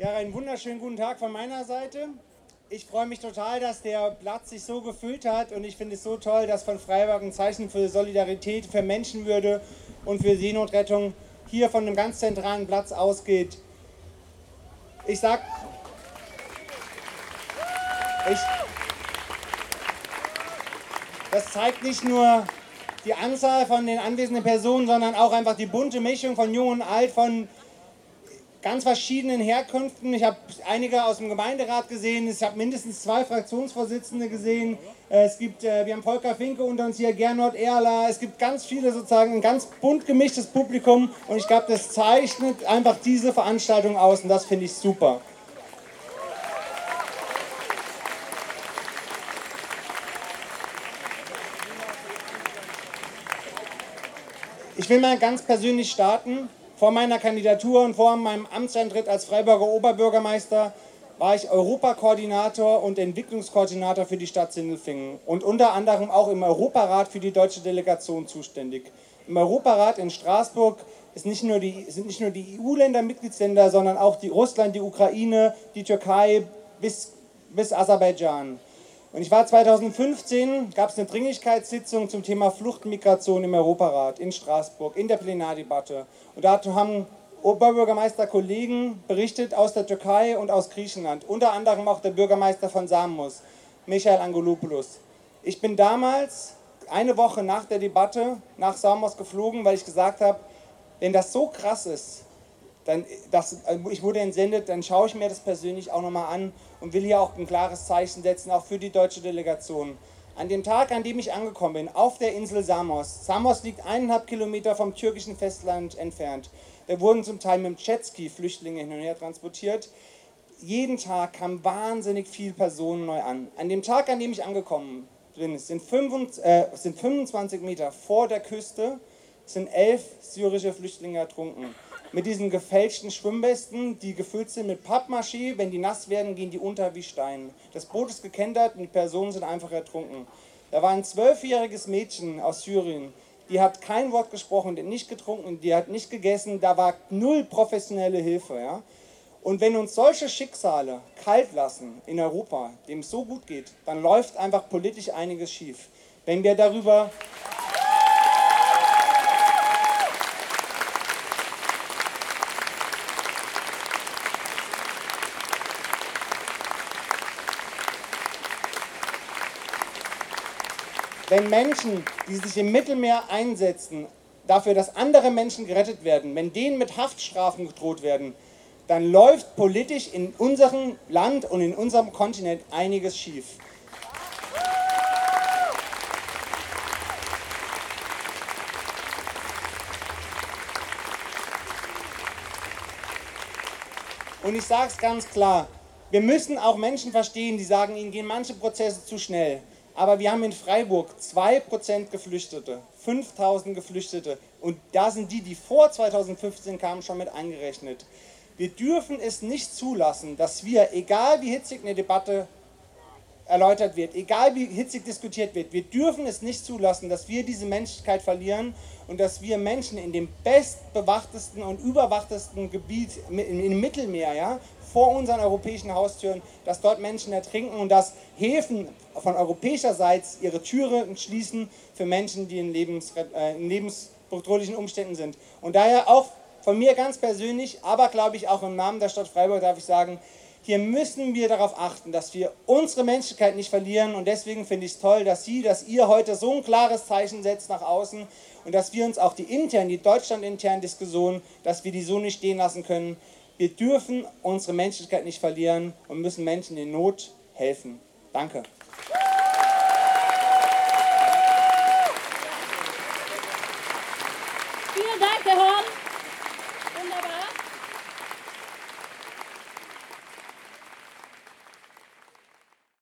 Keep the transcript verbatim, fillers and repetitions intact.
Ja, einen wunderschönen guten Tag von meiner Seite. Ich freue mich total, dass der Platz sich so gefüllt hat und ich finde es so toll, dass von Freiburg ein Zeichen für Solidarität, für Menschenwürde und für Seenotrettung hier von einem ganz zentralen Platz ausgeht. Ich sag, ich, das zeigt nicht nur die Anzahl von den anwesenden Personen, sondern auch einfach die bunte Mischung von Jung und Alt, von ganz verschiedenen Herkünften. Ich habe einige aus dem Gemeinderat gesehen, ich habe mindestens zwei Fraktionsvorsitzende gesehen. Es gibt, wir haben Volker Finke unter uns hier, Gernot Erler. Es gibt ganz viele, sozusagen ein ganz bunt gemischtes Publikum und ich glaube, das zeichnet einfach diese Veranstaltung aus und das finde ich super. Ich will mal ganz persönlich starten. Vor meiner Kandidatur und vor meinem Amtsantritt als Freiburger Oberbürgermeister war ich Europakoordinator und Entwicklungskoordinator für die Stadt Sindelfingen und unter anderem auch im Europarat für die deutsche Delegation zuständig. Im Europarat in Straßburg ist nicht nur die, sind nicht nur die E U-Länder Mitgliedsländer, sondern auch die Russland, die Ukraine, die Türkei bis, bis Aserbaidschan. Und ich war zweitausendfünfzehn, gab es eine Dringlichkeitssitzung zum Thema Flucht und Migration im Europarat in Straßburg, in der Plenardebatte. Und da haben Oberbürgermeisterkollegen berichtet aus der Türkei und aus Griechenland, unter anderem auch der Bürgermeister von Samos, Michael Angelopoulos. Ich bin damals, eine Woche nach der Debatte, nach Samos geflogen, weil ich gesagt habe, wenn das so krass ist, dann, das, ich wurde entsendet, dann schaue ich mir das persönlich auch nochmal an und will hier auch ein klares Zeichen setzen, auch für die deutsche Delegation. An dem Tag, an dem ich angekommen bin, auf der Insel Samos, Samos liegt eineinhalb Kilometer vom türkischen Festland entfernt, da wurden zum Teil mit dem Jetski Flüchtlinge hin und her transportiert. Jeden Tag kamen wahnsinnig viele Personen neu an. An dem Tag, an dem ich angekommen bin, sind fünfundzwanzig Meter vor der Küste, sind elf syrische Flüchtlinge ertrunken. Mit diesen gefälschten Schwimmwesten, die gefüllt sind mit Pappmaché. Wenn die nass werden, gehen die unter wie Stein. Das Boot ist gekentert und die Personen sind einfach ertrunken. Da war ein zwölfjähriges Mädchen aus Syrien, die hat kein Wort gesprochen, die hat nicht getrunken, die hat nicht gegessen, da war null professionelle Hilfe. Ja? Und wenn uns solche Schicksale kalt lassen in Europa, dem es so gut geht, dann läuft einfach politisch einiges schief. Wenn wir darüber... Wenn Menschen, die sich im Mittelmeer einsetzen, dafür, dass andere Menschen gerettet werden, wenn denen mit Haftstrafen gedroht werden, dann läuft politisch in unserem Land und in unserem Kontinent einiges schief. Und ich sage es ganz klar, wir müssen auch Menschen verstehen, die sagen, ihnen gehen manche Prozesse zu schnell. Aber wir haben in Freiburg zwei Prozent Geflüchtete, fünftausend Geflüchtete. Und da sind die, die vor zweitausendfünfzehn kamen, schon mit eingerechnet. Wir dürfen es nicht zulassen, dass wir, egal wie hitzig eine Debatte erläutert wird, egal wie hitzig diskutiert wird, wir dürfen es nicht zulassen, dass wir diese Menschlichkeit verlieren und dass wir Menschen in dem bestbewachtesten und überwachtesten Gebiet im Mittelmeer, ja, vor unseren europäischen Haustüren, dass dort Menschen ertrinken und dass Häfen von europäischer Seite ihre Türen schließen für Menschen, die in, lebens, äh, in lebensbedrohlichen Umständen sind. Und daher auch von mir ganz persönlich, aber glaube ich auch im Namen der Stadt Freiburg darf ich sagen, hier müssen wir darauf achten, dass wir unsere Menschlichkeit nicht verlieren und deswegen finde ich es toll, dass Sie, dass ihr heute so ein klares Zeichen setzt nach außen und dass wir uns auch die internen, die deutschlandinternen Diskussionen, dass wir die so nicht stehen lassen können. Wir dürfen unsere Menschlichkeit nicht verlieren und müssen Menschen in Not helfen. Danke. Vielen Dank, Herr Horn. Wunderbar.